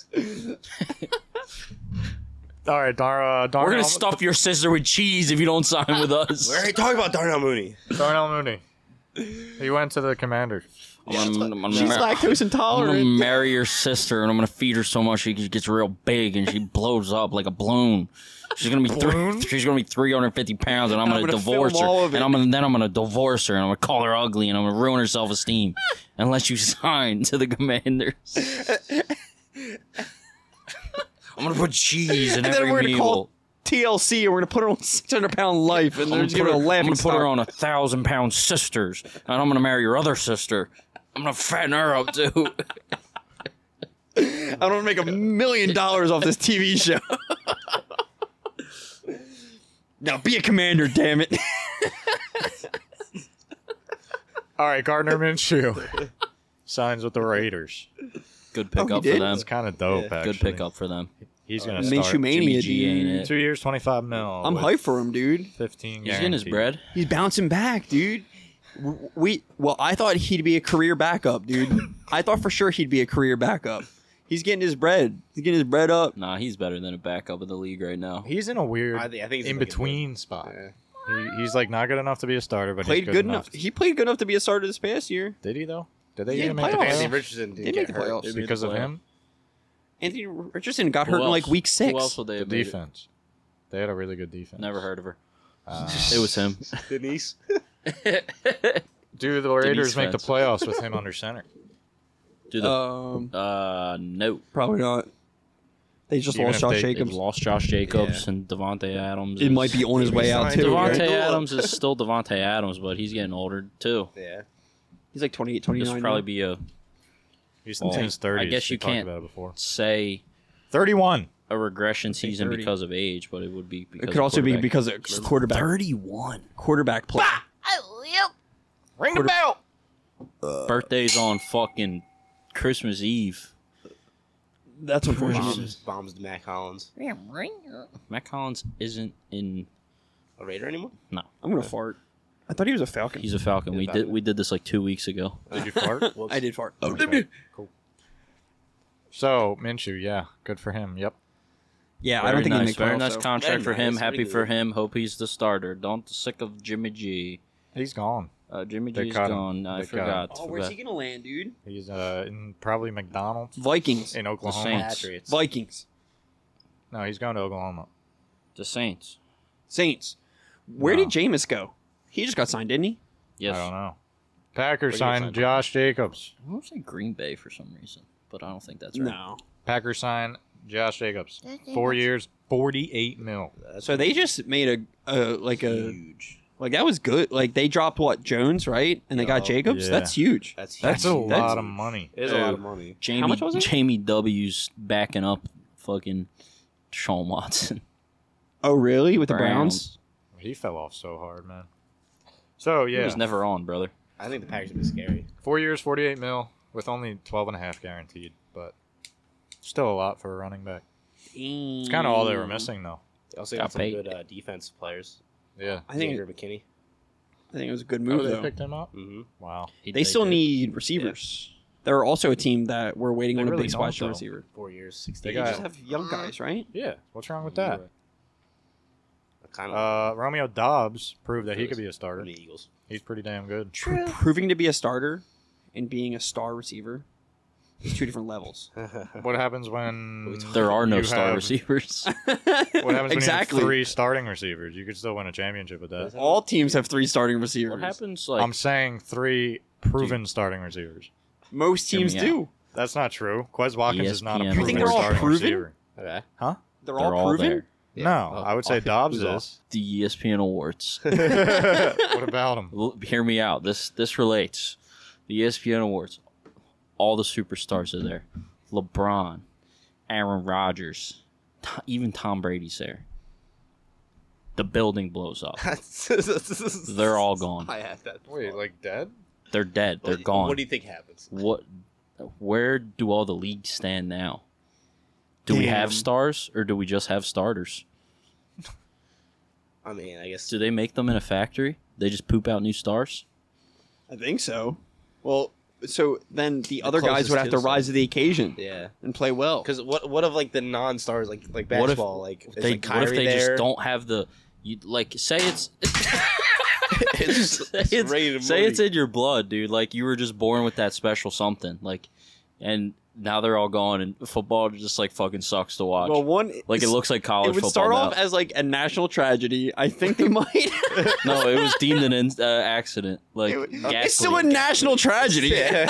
All right, Dar- uh, We're Darnell, gonna stuff your sister with cheese if you don't sign with us. We're already talking about Darnell Mooney. Darnell Mooney. He went to the Commanders. I'm gonna, I'm gonna She's mar- lactose I'm gonna intolerant. marry your sister, and I'm gonna feed her so much she gets real big and she blows up like a balloon. She's gonna be three, she's gonna be three hundred fifty pounds, and I'm gonna, I'm gonna divorce film her. all of it. And I'm gonna then I'm gonna divorce her, and I'm gonna call her ugly, and I'm gonna ruin her self esteem unless you sign to the Commanders. I'm gonna put cheese in And then every we're gonna meal. call T L C and we're gonna put her on six hundred pound life, and I'm they're gonna, just put gonna her, laugh. I'm and gonna put her stop. on a thousand pound sisters, and I'm gonna marry your other sister. I'm gonna fatten her up too. I'm gonna make a million dollars off this T V show. Now be a commander, damn it. All right, Gardner Minshew signs with the Raiders. Good Oh, he pickup for did? them. That's kind of dope, Yeah. actually. Good pickup for them. He's gonna Minshew start mania, Jimmy G, ain't dude. it? two years, twenty-five mil. I'm with hyped for him, dude. fifteen. He's getting his guaranteed. bread. He's bouncing back, dude. W- We well, I thought he'd be a career backup, dude. I thought for sure he'd be a career backup. He's getting his bread. He's getting his bread up. Nah, he's better than a backup in the league right now. He's in a weird I think- I think he's in looking between spot. Yeah. He, he's like not good enough to be a starter, but Played he's good, good enough. enough. He played good enough to be a starter this past year. Did he though? Did they Yeah, even make the playoffs. Anthony playoffs? Richardson didn't They get made the hurt. playoffs. They made Because the of playoffs. him? Anthony Richardson got Who hurt in else? like week six. Who else would they The have made it? defense. They had a really good defense. Never heard of her. Uh, It was him. Denise. do the Raiders make the Fence. playoffs with him under center? Do the Um, uh no. probably not. They just Even lost if Josh they- They Jacobs. lost Josh Jacobs Yeah. and Devontae Adams. It is- might be on his way out Signed too. Devontae right? Adams is still Devontae Adams, but he's getting older too. Yeah. He's like twenty-eight, This twenty-nine. would probably be a He's Well, in his thirties. I guess We you talked can't- about it before. say thirty-one. a regression season thirty. because of age, but it would be because It could also be because of quarterback thirty-one. quarterback play. Ring the bell. Birthdays on fucking Christmas Eve. That's unfortunate. Bombs, bombs to Matt Collins. Matt Collins isn't in. A Raider anymore? No, I'm gonna fart. I thought he was a Falcon. he's a Falcon. He's a We Falcon. did we did this like two weeks ago. Did you fart? Whoops. I did fart. Okay, cool. So Minshew, yeah, good for him. Yep. Yeah, Very I don't think nice, he makes very playoffs, nice though. contract Very for him. nice, Happy really for good. him. Hope he's the starter. Don't sick of Jimmy G. He's gone. Uh, Jimmy They G's cut him. gone. I They cut him. forgot. Oh, where's he gonna land, dude? He's uh in probably McDonald's Vikings. in Oklahoma. Saints. Patriots. Vikings. No, he's going to Oklahoma. The Saints. Saints. Where No. did Jameis go? He just got signed, didn't he? Yes. I don't know. Packers Where signed did he sign? Josh Jacobs. I want to say Green Bay for some reason, but I don't think that's right. No. Packers signed Josh Jacobs. Four years, forty-eight mil. That's So they just made a, a like a huge. like that was good. Like they dropped what Jones, right? And they got Yup. Jacobs. Yeah. That's huge. That's That's a huge. lot of money. It is a lot of money. Jamie, How much was it? Jamie W's backing up fucking Deshaun Watson. Oh, really? With the Browns? He fell off so hard, man. So He yeah, was never on, brother. I think the Packers would be scary. four years, forty-eight mil with only twelve and a half guaranteed, but still a lot for a running back. It's kind of all they were missing, though. They also Got got some paid. good uh, defense players. Yeah. I think Xavier McKinney. I think it was a good Oh, move they though. picked him up. Mm-hmm. Wow. He- They still did. need receivers. They're also a team that we're waiting They on a really big don't, splash though. receiver. Four years, They sixteen. They got- just have young guys, right? Yeah. What's wrong with that? Kind of Uh, Romeo Dobbs proved that he could be a from starter. the Eagles. He's pretty damn good. Pro- Proving to be a starter and being a star receiver is two different levels. What happens when There are no you star have- receivers. What happens exactly. when you have three starting receivers? You could still win a championship with that. All teams have three starting receivers. What happens like I'm saying three proven starting receivers. Most Hear me teams out. do. That's not true. Quez Watkins is not a E S P N proven You think they're all starting proven? receiver. Okay. Huh? They're, they're all all proven. there? No, Oh, I would say oh, Dobbs who's is. The E S P N awards. What about him? L- Hear me out. This this relates. The E S P N awards. All the superstars are there. LeBron, Aaron Rodgers, T- even Tom Brady's there. The building blows up. They're all gone. I had that. Wait, like dead? They're dead. They're What- gone. What do you think happens? What? Where do all the leagues stand now? Do we have Damn. stars or do we just have starters? I mean, I guess. Do they make them in a factory? They just poop out new stars? I think so. Well, so then the, other guys closest would have to to rise to the occasion Yeah. and play well. Because what what of like the non-stars like like What if basketball like is, They, like what if Kyrie they there? just don't have the you like say it's It's- say it's it's, Ray and say Morty. it's in your blood, dude. Like you were just born with that special something. Like and now they're all gone and football just like fucking sucks to watch. Well, one like it looks like college it would football. start now. off as like a national tragedy. I think they might. No, it was deemed an in, uh, accident. Like It would- ghastly. it's still a national tragedy.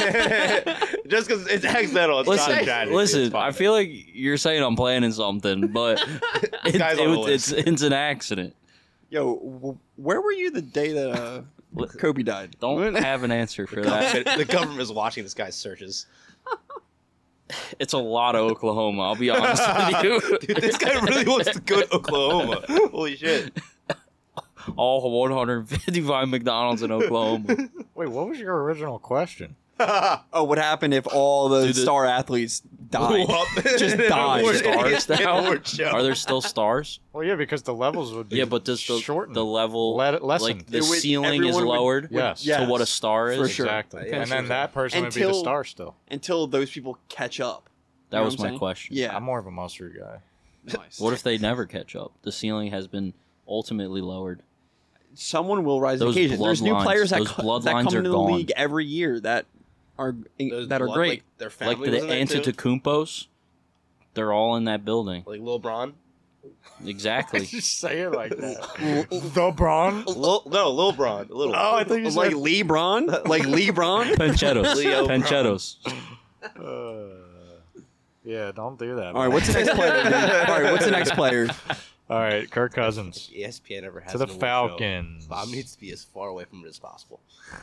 Just because it's accidental, it's Listen, not a tragedy. listen. It's fine. I feel like you're saying I'm planning something, but it, Guy's it on the was- it's list. it's an accident. Yo, w- where were you the day that uh, Kobe died? Don't have an answer for that. the government's watching this guy's searches. It's a lot of Oklahoma. I'll be honest with you. Dude, this guy really wants to go to Oklahoma. Holy shit. All one hundred fifty-five McDonald's in Oklahoma. Wait, what was your original question? Oh, what happened if all the Dude, the- star athletes died? Blew up. Just died. We're Stars idiots. now? We're Joe. Are there still stars? Well, yeah, because the levels would be Yeah, but does the, shortened. the level Let it lessen. like the It would- ceiling is everyone would- lowered Yes. to what a Yes, star is? for sure. Exactly. Yeah, and sure. then that person would be the Until- star still. Until those people catch up. That You know was what I'm my saying? question. Yeah. I'm more of a mustard guy. Nice. What if they never catch up? The ceiling has been ultimately lowered. Someone will rise to the Those occasion? There's new bloodlines- players that, those co- that bloodlines come are into the gone. league every year that are Those that are blood, great. Like, their Like family the was in there too? Antetokounmpos, they're all in that building. Like Lil Bron? Exactly. Just say it like that. the Braun? Lil, no, Lil Bron. Little. Oh, I think you like said. LeBron, like LeBron. Panchetos. Leo Brown. Panchetos. Uh, yeah, don't do that. All right, man. what's the next player? All right, what's the next player? All right, Kirk Cousins E S P N never has to the an award show. Falcons. Bob needs to be as far away from it as possible.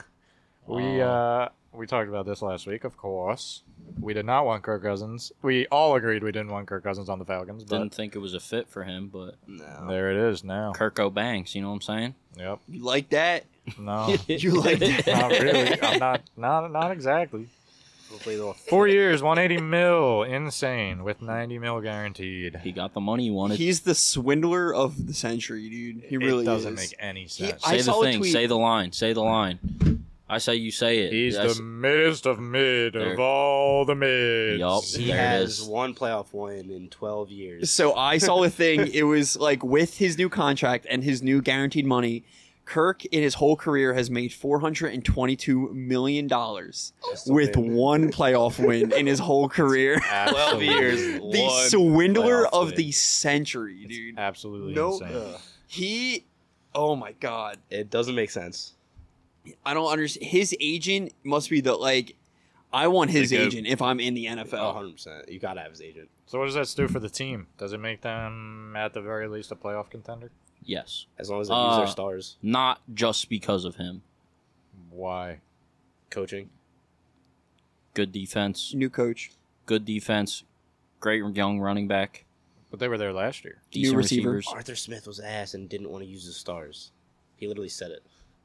We uh we talked about this last week, of course. We did not want Kirk Cousins. We all agreed we didn't want Kirk Cousins on the Falcons, but Didn't think it was a fit for him, but No. there it is now. Kirko Banks, you know what I'm saying? Yep. You like that? No, You like that? not really. I'm not. Not not exactly. Hopefully they'll Four years, one eighty mil, insane, with ninety mil guaranteed. He got the money he wanted. He's the swindler of the century, dude. He really it doesn't is. make any sense. I say the saw a thing. tweet- Say the line. Say the line. I say you say it. He's That's- the middest of mid There. of all the mids. Yup. He There it has is. one playoff win in twelve years. So I saw a thing. It was like with his new contract and his new guaranteed money, Kirk in his whole career has made four hundred twenty-two million dollars with Amazing. one playoff win in his whole career. twelve years. The one swindler playoff of win. the century, dude. Absolutely No, insane. Ugh. He, oh my god, It doesn't make sense. I don't understand. His agent must be the like. I want his Like a- agent if I'm in the N F Oh, L. one hundred percent. You gotta have his agent. So what does that do for the team? Does it make them, at the very least, a playoff contender? Yes. As long as they use their Uh, stars. Not just because of him. Why? Coaching. Good defense. New coach, Good defense. Great young running back. But they were there last year. Decent receiver. receivers. Arthur Smith was ass and didn't want to use his stars. He literally said it.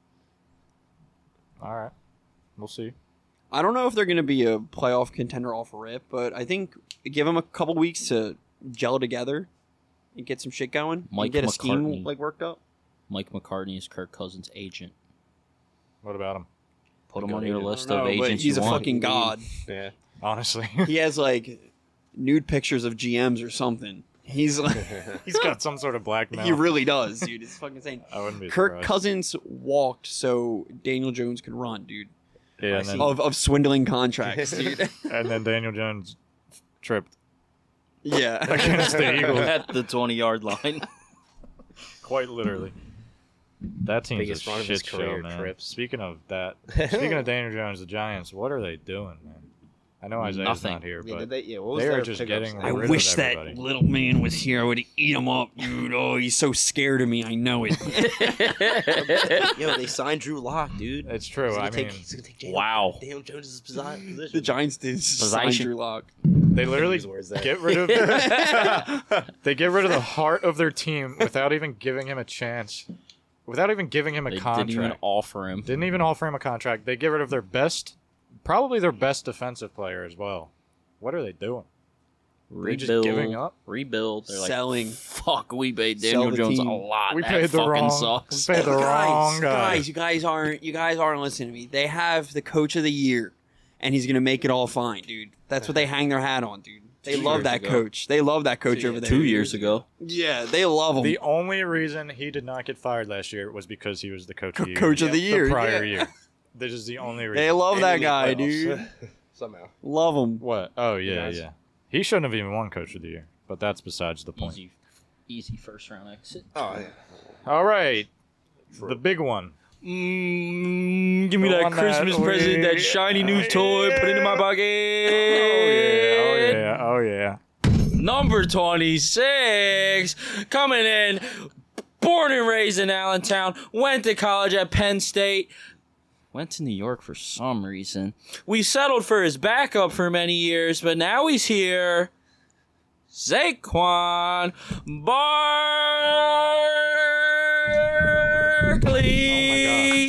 All right. We'll see. I don't know if they're going to be a playoff contender off rip, but I think give them a couple weeks to gel together and get some shit going. Mike and get a scheme McCartney. like worked up. Mike McCartney is Kirk Cousins' agent. What about him? Put him Good on your agent. list I of don't know, but agents he's you a want. fucking god. Yeah. Honestly. He has like nude pictures of G Ms or something. He's like, He's got some sort of blackmail. he really does, dude. It's fucking insane. I wouldn't be Kirk surprised. Cousins walked so Daniel Jones could run, dude. Yeah, and then, Of of swindling contracts, dude. and then Daniel Jones tripped yeah. against the Eagles. At the twenty-yard line. Quite literally. That team's Biggest a run of his shit show, career, man. trips. Speaking of that, speaking of Daniel Jones, the Giants, what are they doing, man? I know Isaiah's Nothing. not here, Yeah, but did they, yeah, what was they are their just pickups? getting I rid of wish that everybody. little man was here. I would eat him up, dude. Oh, he's so scared of me. I know it. Yo, they signed Drew Lock, dude. It's true. He's gonna I take, mean, he's gonna take Daniel, Wow. Daniel Jones' position. the Giants did sign Possession. Drew Lock. They literally Use words there. get rid of. They get rid of the heart of their team without even giving him a chance, without even giving him a They contract. didn't even offer him. Didn't even offer him a contract. They get rid of their best, probably their best defensive player as well. What are they doing? They just Rebuild. giving up? Rebuild. They're like, Selling. fuck, we paid Sell Daniel the Jones team. a lot. We that paid the fucking wrong. sucks. We paid the wrong guys, guy. guys, you guys aren't you guys aren't listening to me. They have the coach of the year, and he's gonna make it all fine, dude. That's what they hang their hat on, dude. They Two love years that ago. coach. They love that coach Two- over there. Two years ago. Yeah, they love him. The only reason he did not get fired last year was because he was the coach of the year. coach of the year. The prior yeah. year. This is the only reason. They love that And guy, in the playoffs. dude. Somehow. Love him. What? Oh yeah, Yes. yeah. He shouldn't have even won coach of the year, but that's besides the point. Easy, easy first round exit. Oh, yeah. All right, the big one. Mm, give me The that one that Christmas present, we- that shiny new toy. Put it in my pocket. Oh yeah, oh yeah, oh yeah. Number twenty-six, coming in, born and raised in Allentown, went to college at Penn State, went to New York for some reason. We settled for his backup for many years, but now he's here. Saquon Barkley.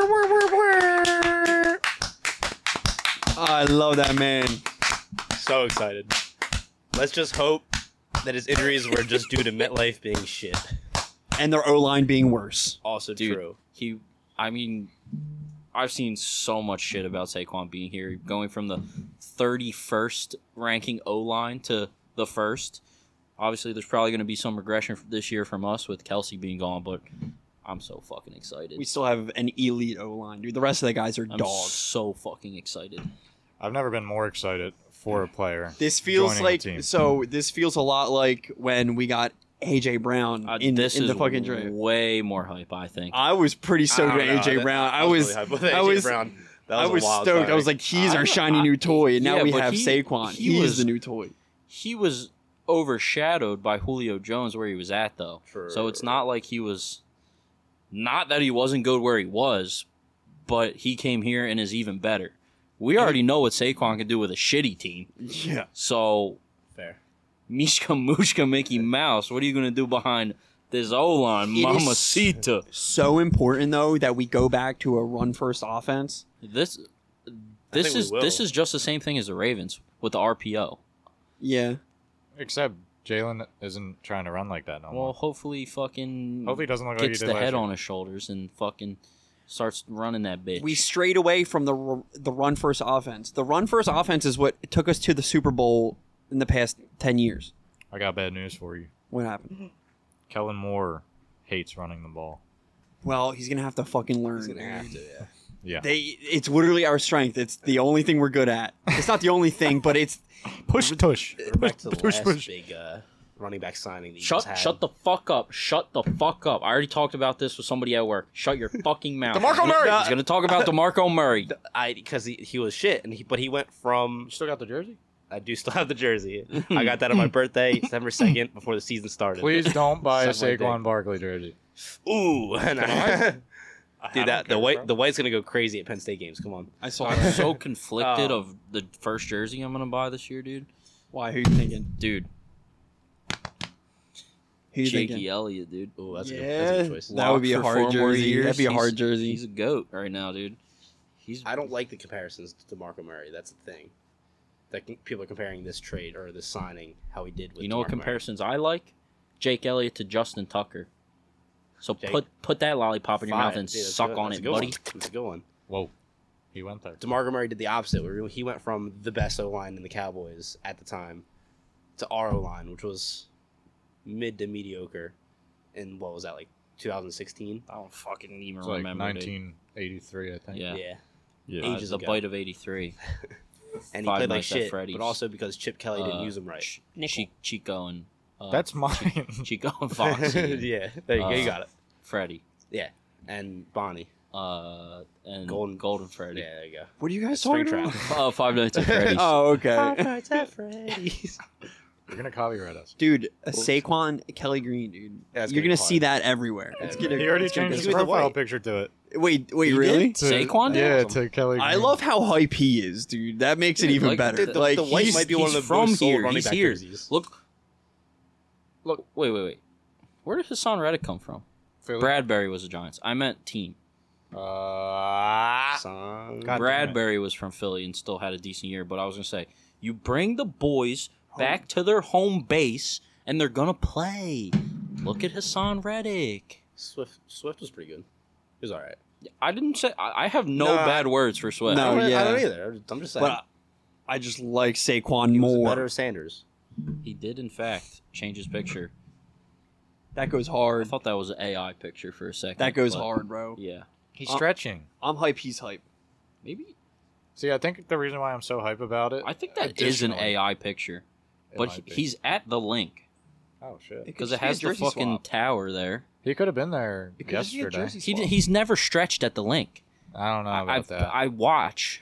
I love that man. So excited. Let's just hope that his injuries were just due to MetLife being shit. And their O line being worse. Also Dude, true. he, I mean, I've seen so much shit about Saquon being here, going from the thirty-first ranking O-line to the first. Obviously, there's probably going to be some regression this year from us with Kelsey being gone, but I'm so fucking excited. We still have an elite O line, dude. The rest of the guys are I'm dogs. so fucking excited. I've never been more excited for a player. This feels joining like the team. so. This feels a lot like when we got A J Brown Uh, in, this in is the fucking draft. way more hype, I think. I was pretty stoked I with don't know. A J That- Brown. I really was, hyped with I A J was, Brown. That I a was wild stoked. I signing. was like, he's I- our shiny I- new toy, and now yeah, we but have he- Saquon. he he's was- the new toy. He was overshadowed by Julio Jones where he was at, though. True. So it's not like he was. Not that he wasn't good where he was, but he came here and is even better. We already know what Saquon can do with a shitty team. Yeah. So, fair. Mishka Mushka Mickey Mouse, what are you going to do behind this O-line? It is- Mamacita. So important though that we go back to a run first offense. This this think we is will. this is just the same thing as the Ravens with the R P O. Yeah. Except Jalen isn't trying to run like that no Well, more. hopefully fucking Hopefully he doesn't look like he gets did the last head year. on his shoulders and fucking starts running that bitch. We strayed away from the r- the run first offense. The run first offense is what took us to the Super Bowl in the past ten years. I got bad news for you. What happened? Kellen Moore hates running the ball. Well, he's gonna have to fucking learn. He's gonna dude. have to, yeah. Yeah. They, it's literally our strength. It's the only thing we're good at. It's not the only thing, but it's push tush. We're back to the Push, last push. big uh, running back signing that you Shut just had. shut the fuck up. Shut the fuck up. I already talked about this with somebody at work. Shut your fucking mouth. DeMarco He's gonna- Murray! He's going to talk about DeMarco Murray. I because he, he was shit, and he but he went from. You still got the jersey? I do still have the jersey. I got that on my birthday, December second, before the season started. Please don't buy a Suck my Saquon dick. Barkley jersey. Ooh, and I- I dude, don't that the care, white bro. the white's gonna go crazy at Penn State games. Come on. I saw I'm that. so conflicted Oh. of the first jersey I'm going to buy this year, dude. Why? Who you thinking? Dude, Who you Jakey thinking? Elliott, dude. Ooh, that's, a, Yeah, good, that's a good choice. that would be a Locked for hard four more jersey. years. That'd be a He's- hard jersey. He's a goat right now, dude. He's I don't like the comparisons to DeMarco Murray. That's the thing. That can- people are comparing this trade or this signing how he did with. You know what DeMarco Murray. comparisons I like? Jake Elliott to Justin Tucker. So Jake- put put that lollipop in your Fire. mouth and Dude, that's suck good. on That's it, a good buddy. one. That's a good one. Whoa. He went there. DeMarco Murray did the opposite, where he went from the best O line in the Cowboys at the time to our O line, which was mid to mediocre. In what was that, like two thousand sixteen? I don't fucking even It's like remember. dude. nineteen eighty-three, I think. Yeah. Yeah. Yeah. Uh, ages the ago. bite of eighty-three. And he Five played like Nights at shit, Freddy's. but also because Chip Kelly didn't Uh, use him right. Ch- Chi- Chico and uh, That's mine. Chico and Foxy. and, yeah, there you go. You uh, got it. Freddie. Yeah, and Bonnie. Uh, and Golden- Golden Freddy. Yeah, there you go. What are you guys Spring talking about? Trap. Uh, Five Nights at Freddy's. Oh, okay. Nights at Freddy's. You're gonna copyright us. Dude, a Saquon Kelly Green, dude. That's You're gonna gonna be see hard. that everywhere. It's gonna, He already it's gonna changed go- his with the profile white. picture to it. Wait, wait, He really? To, Saquon did? Yeah, Awesome. to Kelly. I Green. love how hype he is, dude. That makes it Dude, even like, better. the- the- like the white he's, might be one of He's the from most sold here. running He's back here. jerseys. Look, look. Wait, wait, wait. Where did Hassan Reddick come from? Philly. Bradbury was the Giants. I meant team. Uh, Son. God damn it. Bradbury was from Philly and still had a decent year. But I was gonna say, you bring the boys back to their home base and they're gonna play. Look at Hassan Reddick. Swift Swift was pretty good. He was all right. I didn't say. I I have no Nah. bad words for Swift. No. I don't, yeah. I don't either. I'm just saying. but I just like Saquon he was more. better Sanders. He did, in fact, change his picture. That goes I hard. thought that was an A I picture for a second. That goes but hard, bro. Yeah, He's Uh, stretching. I'm hype. He's hype. maybe. See, I think the reason why I'm so hype about it. I think that is an additionally, A I picture, it but might be. he's at the link Oh shit. because could it just be a has the jersey fucking swap. tower there. He could have been there It could just be a yesterday. jersey He swap. d- he's never stretched at the link. I don't know I about I've- that. I watch,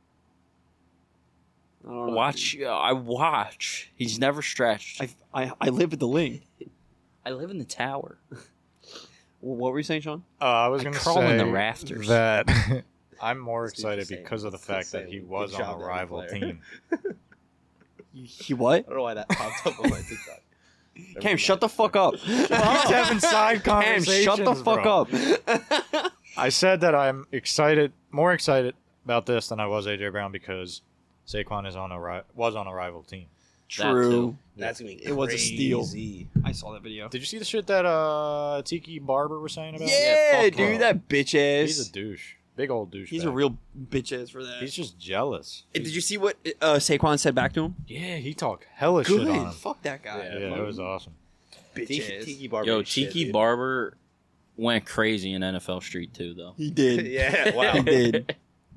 I don't know. watch, uh, I watch. He's never stretched. I, I, I live at the link. I live in the tower. What were you saying, Sean? Uh, I was I going to crawl say in the rafters. that I'm more This dude's excited insane. because of the This fact that dude's he insane. was Good on job a there, rival player. team. He what? I don't know why that popped up on my TikTok. Cam, shut the fuck up. He's having side Cam, conversations. shut the fuck bro. up. I said that I'm excited, more excited about this than I was A J Brown because Saquon is on a ri- was on a rival team. True. That's gonna be It was a steal. crazy. I saw that video. Did you see the shit that uh, Tiki Barber was saying about? Yeah, fuck dude, bro. that bitch ass. He's a douche, big old douche. He's a real bitch ass for that. He's just jealous. Did you see what uh, Saquon said back to him? Yeah, he talked hella shit on Good. him. Fuck that guy. Yeah, Yeah, it was awesome. Bitch Tiki, ass. Tiki Barber. Yo, is shit, Tiki dude. Barber went crazy in N F L Street too, though. He did. Yeah, wow. He did.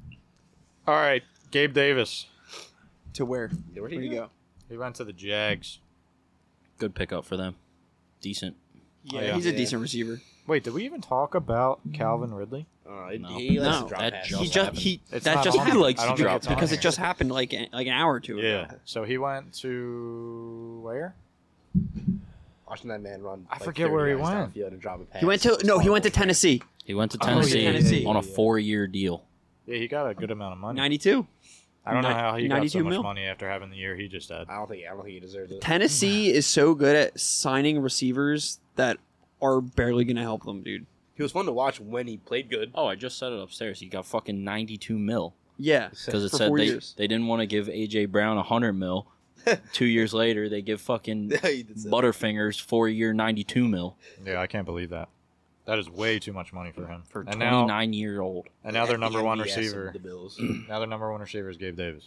All right, Gabe Davis. To where? Where'd Where'd he he go? go? He went to the Jags. Good pickup for them. Decent. Yeah, yeah. he's a Yeah. decent receiver. Wait, did we even talk about Calvin Ridley? Uh, he- No. he likes No, to drop that passes. just He just happened. he It's that not just on He here. likes I to don't think drop it's on because it here. just happened like a- like an hour or two ago. Yeah. So he went to where? Watching that man run. I like forget thirty where he yards went. downfield and drop a pass. He went to no, he went to Horrible. Tennessee. He went to Oh, Tennessee, yeah, Tennessee. on a yeah, yeah. four-year deal. Yeah, he got a good amount of money. ninety-two. I don't know Ni- how he got so ninety-two much mil? money after having the year he just had. I don't think. I don't think he deserves it. Tennessee is so good at signing receivers that are barely going to help them, dude. He was fun to watch when he played good. Oh, I just said it upstairs. He got fucking ninety-two mil Yeah. because it For said four they, years. they didn't want to give A J Brown a hundred mil. Two years later, they give fucking He did say that. Butterfingers four-year ninety-two mil Yeah, I can't believe that. That is way too much money for him. for and now, twenty-nine year old. and now their The number one M V S of receiver. The Bills. Now their number one receiver is Gabe Davis.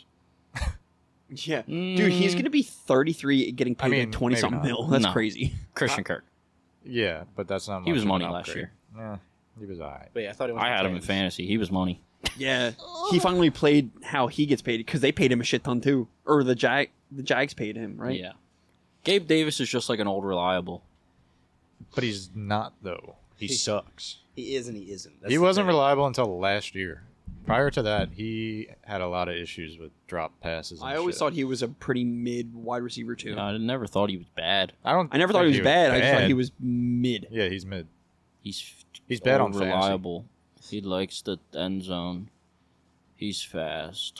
Yeah. Dude, he's going to be thirty-three getting paid I mean, like twenty maybe something not. mil. That's No. crazy. Christian Kirk. Yeah, but that's not. He much was of an money last upgrade. year. Yeah, he was alright. Wait, I thought he went I to had him in Titans. fantasy. He was money. Yeah. He finally played how he gets paid because they paid him a shit ton too. Or the Jag the Jags paid him, right? Yeah. Gabe Davis is just like an old reliable. But he's not though. He He- sucks. He is and he isn't. That's He the wasn't thing. reliable until last year. Prior to that, he had a lot of issues with drop passes. And I always shit. thought he was a pretty mid wide receiver too. I never thought he was bad. I don't. I never thought think he was bad. I just thought he was mid. Yeah, he's mid. He's He's bad on old, fantasy. reliable. He likes the end zone. He's fast.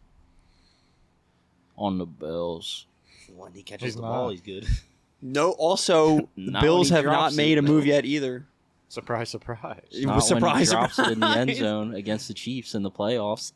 On the Bills. When he catches He's the not. ball, he's good. No, also the Not Bills when he have not drops made it, a move though. yet either. Surprise, surprise. It Not was when he surprise, drops it in the end surprise. zone against the Chiefs in the playoffs.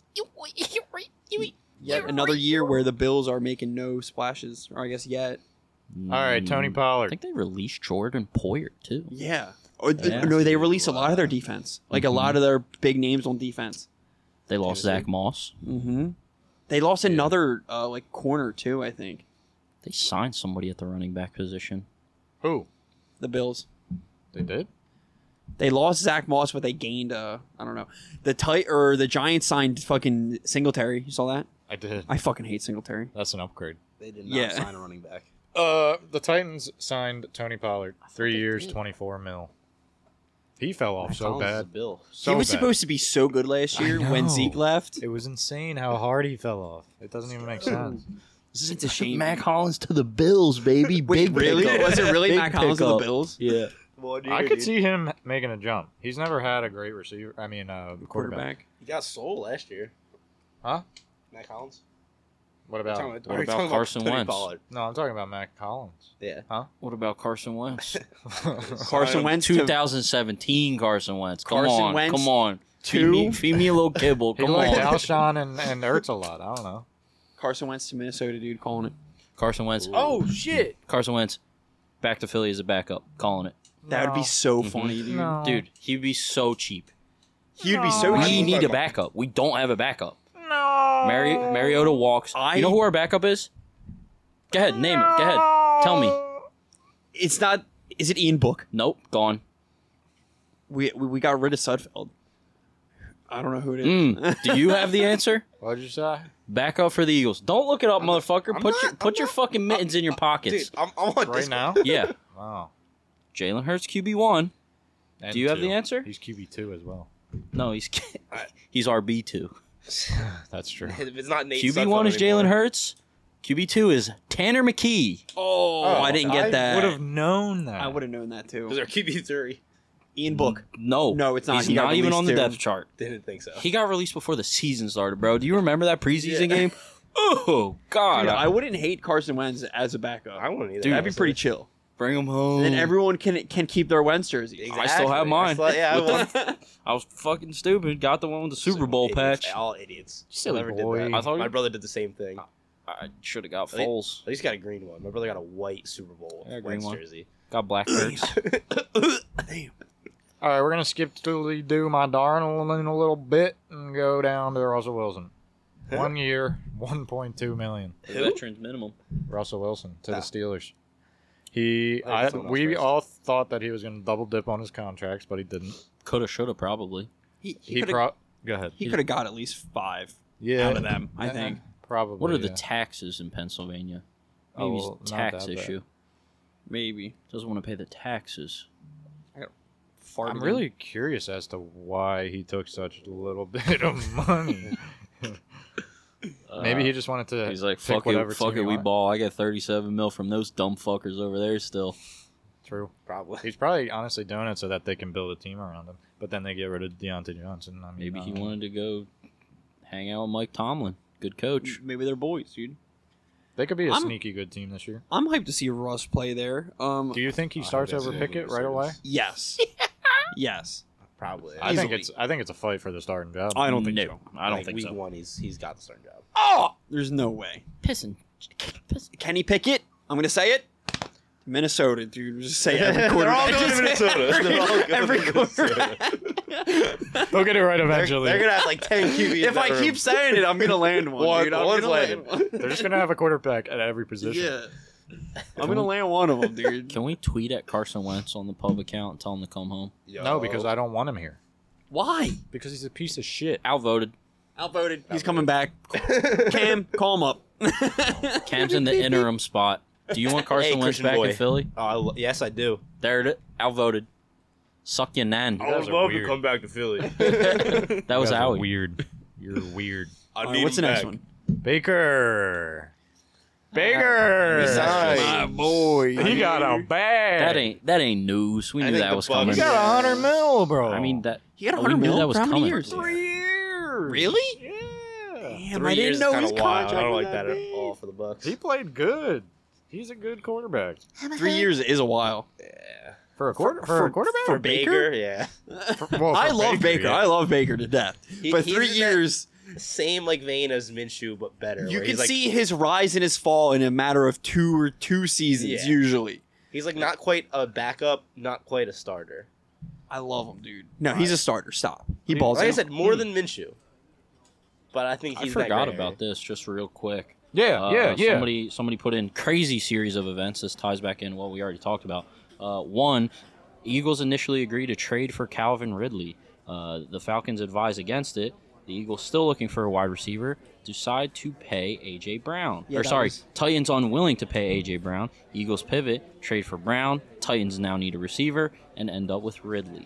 Yet another year where the Bills are making no splashes, or I guess yet. All right, Tony Mm, I Pollard. think they released Jordan Poyer too. Yeah. Or, Yeah. No, they release a lot of their defense, like a lot of their big names on defense. They lost Tennessee. Zach Moss. Mm-hmm. They lost another uh, like corner too. I think They signed somebody at the running back position. Who? the Bills. They did? They lost Zach Moss, but they gained. Uh, I don't know. The tight or the Giants signed fucking Singletary. You saw that? I did. I fucking hate Singletary. That's an upgrade. They did not Yeah. sign a running back. Uh, the Titans signed Tony Pollard. Three they years, did. twenty-four mil. He fell off Matt so Collins is a bad. Bill. So he was bad. supposed to be so good last I year when know. Zeke left. It was insane how hard he fell off. It doesn't even make sense. It's a shame. Mac Hollins to the Bills, baby. Wait, Big really? pickup. Was it really Big Mac Hollins to the pickup. Bills? Yeah. I could see him making a jump. He's never had a great receiver. I mean, uh, quarterback. Quarterback. He got sold last year. Huh? Mac Hollins. What about? Talking What we're about talking Carson Tony Wentz? Pollard. No, I'm talking about Mac Collins. Yeah. What about Carson Wentz? Carson Wentz to twenty seventeen Carson Wentz. Come Carson on, Wentz come on. to- Feed me, feed me a little kibble. He Come liked on. Alshon and and Ertz a lot. I don't know. Carson Wentz to Minnesota, dude, calling it. Carson Wentz. Oh shit! Carson Wentz. Back to Philly as a backup. Calling it. That would be No. so Mhm. funny, dude. No. Dude, he'd be so cheap. He'd be so No. We cheap. need a backup. We don't have a backup. No. Mari- Mariota walks. I- You know who our backup is? Go ahead, name it. Go ahead. Tell me. It's not. Is it Ian Book? Nope, gone. We we, we got rid of Sudfeld. I don't know who it is. Mm. Do you have the answer? What'd you say? Backup for the Eagles. Don't look it up, motherfucker. I'm put not- your put I'm your not- fucking mittens in your Dude, pockets. I'm, I'm on Right this now? Yeah. Wow. Jalen Hurts Q B one. And Do you have two. the answer? He's Q B two as well. No, he's he's R B two. That's true. If it's not Nate Q B one Sudfeld is Jalen anymore. Hurts. Q B two is Tanner McKee. Oh, Oh, I didn't get I that. would have known that. I would have known that too. Was there Q B three? Ian Book. No, No, it's not. He's He got not even released on the too. depth chart. Didn't think so. He got released before the season started, bro. Do you remember that preseason Yeah. game? Oh God, Dude, I- I wouldn't hate Carson Wentz as a backup. I wouldn't either. Dude, That'd be honestly. pretty chill. bring him home. And then everyone can can keep their Wentz jersey. I still have Exactly. mine. I still- yeah, I With won. I was fucking stupid. Got the one with the Super Bowl Idiots. patch. All idiots. Silly Never boy. did that. I thought My you- brother did the same thing. I should have got I think- Foles. At least got a green one. My brother got a white Super Bowl Yeah, green Wentz one. jersey. Got Black Turks. Damn. All right, we're gonna skip to do my Darnold in a little bit and go down to Russell Wilson. One year, one point two million. The veterans minimum. Russell Wilson to the Ah. Steelers. He, Oh, I, someone else we first. all thought that he was gonna double dip on his contracts, but he didn't. Coulda, shoulda, probably. He, He, he could have pro- go ahead. he could have got at least five Yeah, out of them. I Uh, think. probably. What are the yeah. taxes in Pennsylvania? Oh, Maybe well, it's a not tax that bad. issue. Maybe. Doesn't want to pay the taxes. Farted I'm in. really curious as to why he took such a little bit of money. Maybe he just wanted to. He's like, pick fuck whatever it, fuck team it, he we wanted. ball. I get thirty-seven mil from those dumb fuckers over there still. True. Probably. He's probably honestly doing it so that they can build a team around him. But then they get rid of Deontay Johnson. I mean, Maybe he uh, wanted to go hang out with Mike Tomlin. Good coach. Maybe they're boys, dude. They could be a I'm- sneaky good team this year. I'm hyped to see Russ play there. Um, Do you think he I starts hope over that's Pickett the right away? Steelers. yes. yes. Probably. I think Easily. it's. I think it's a fight for the starting job. I don't think no, so. I don't Like, think week so. one, he's he's got the starting job. Oh, there's no way. Pissing. Pissing. Kenny Pickett. I'm gonna say it. Minnesota, dude. Just say every They're quarter. all going to Just Minnesota. Every, They're all going to every Minnesota. quarter. They'll get it right They're, eventually. they're gonna have like ten Q Bs. if I keep saying it, I'm gonna land one, One- dude. I'm one's gonna land landing. one. They're just gonna have a quarterback at every position. Yeah. I'm gonna land one of them, dude. Can we tweet at Carson Wentz on the pub account and tell him to come home? No, because I don't want him here. Why? Because he's a piece of shit. Outvoted. Outvoted. He's coming back. Cam, call him up. Cam's in the interim spot. Do you want Carson Hey, Wentz Christian back boy. in Philly? Oh, I lo- yes, I do. There it is. Outvoted. Suck your nan. You guys are weird. back to Philly. That was You guys are Howie. weird. You're weird. I All right, what's the next one? Baker. Baker. Nice. My boy. He got a bag. That ain't that ain't news. We I knew think that the was Bucks- coming. He got a hundred mil, bro. I mean that. He got we one hundred knew mil that was for how many coming. years? three years. Really? Yeah. Damn, Three I years didn't is know kind his of wild. contract I don't was like that at big. all for the Bucks. He played good. He's a good quarterback. Three years is a while. Yeah. For a quarter for, for- a quarterback? for Baker, yeah. well, I for love Baker. yeah. I love Baker to death. He- but he's three in that- years, Same like vein as Minshew, but better. you where can he's like, see his rise and his fall in a matter of two or two seasons, Yeah. usually. he's like not quite a backup, not quite a starter. I love him, dude. No, he's a starter. Stop. He Like balls Like I out. said, more than Minshew. But I think I he's forgot that about this just real quick. Yeah, Uh, yeah, yeah. Somebody somebody put in crazy series of events. This ties back in what we already talked about. Uh, one, Eagles initially agreed to trade for Calvin Ridley. Uh, the Falcons advised against it. The Eagles, still looking for a wide receiver, decide to pay A J. Brown. Yeah, or that sorry, was- Titans unwilling to pay A J. Brown. Eagles pivot, trade for Brown. Titans now need a receiver and end up with Ridley.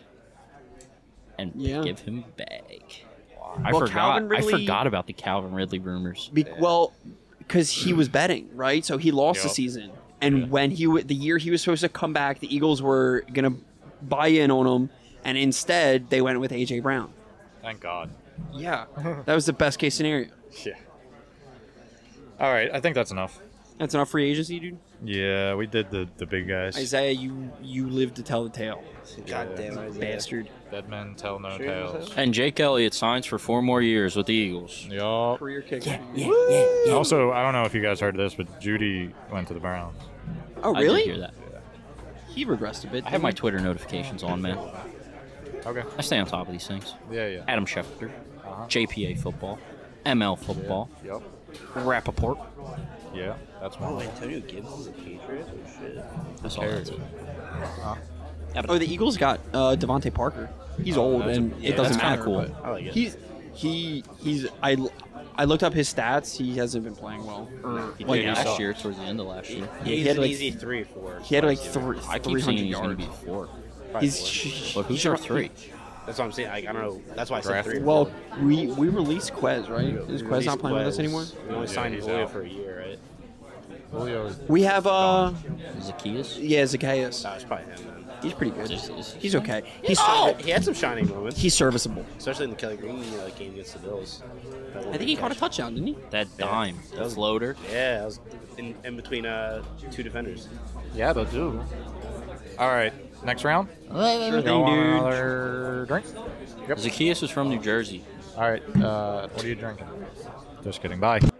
And Yeah. give him a bag. I Well, forgot. Calvin Ridley- I forgot about the Calvin Ridley rumors. Be- Well, because he was betting, right? So he lost the Yep. season. And when he w- the year he was supposed to come back, the Eagles were gonna buy in on him, and instead they went with A J Brown. Thank God. Yeah, that was the best case scenario. Yeah. All right, I think that's enough. That's enough free agency, dude. Yeah, we did the, the big guys. Isaiah, you you live to tell the tale, Goddamn Isaiah. bastard. Dead men tell no Sure, tales. And Jake Elliott signs for four more years with the Eagles. Yup. Career kicker. Also, I don't know if you guys heard this, but Judy went to the Browns. Oh, I really? did hear that. He regressed a bit. I have my didn't Twitter notifications on, man. Okay. I stay on top of these things. Yeah, yeah. Adam Schefter, J P A football, M L football, Yep. Rappaport. Yeah, that's Oh, one. Antonio Gibbs is a Patriot? Oh, shit. That's all that's it. Yeah, but he? Oh, the Eagles got uh, Devontae Parker. He's old, that's a- and yeah, it doesn't that's kinda matter. cool. but I like it. He's he he's I I looked up his stats. He hasn't been playing well. Or, he like, did he last sucked. year, towards the end of last year. he He's had an like- easy three or four. he had like Wide three I keep three saying hundred he's going yards. to be four. Probably He's four. But who's he's our around- three? That's what I'm saying. Like, I don't know. That's why I said Draft- three. or Well, four. we we released Quez, right? Is We Quez released not playing with us Quez. anymore? We only Yeah, signed he's Julio out. for a year, right? Julio is We have uh Zacchaeus? yeah Zacchaeus. That was probably him, then. He's pretty good. Is- is- He's okay. He's He had some shining moments, he's serviceable. especially in the Kelly Green uh, game against the Bills. That I think he caught a touchdown, didn't he? That dime, that floater. Yeah, that was in, in between uh, two defenders. Yeah, they'll do. All right, next round. Sure You thing, want dude. another drink? Yep. Zacchaeus was from New Jersey. All right. Uh, what are you drinking? Just kidding. Bye.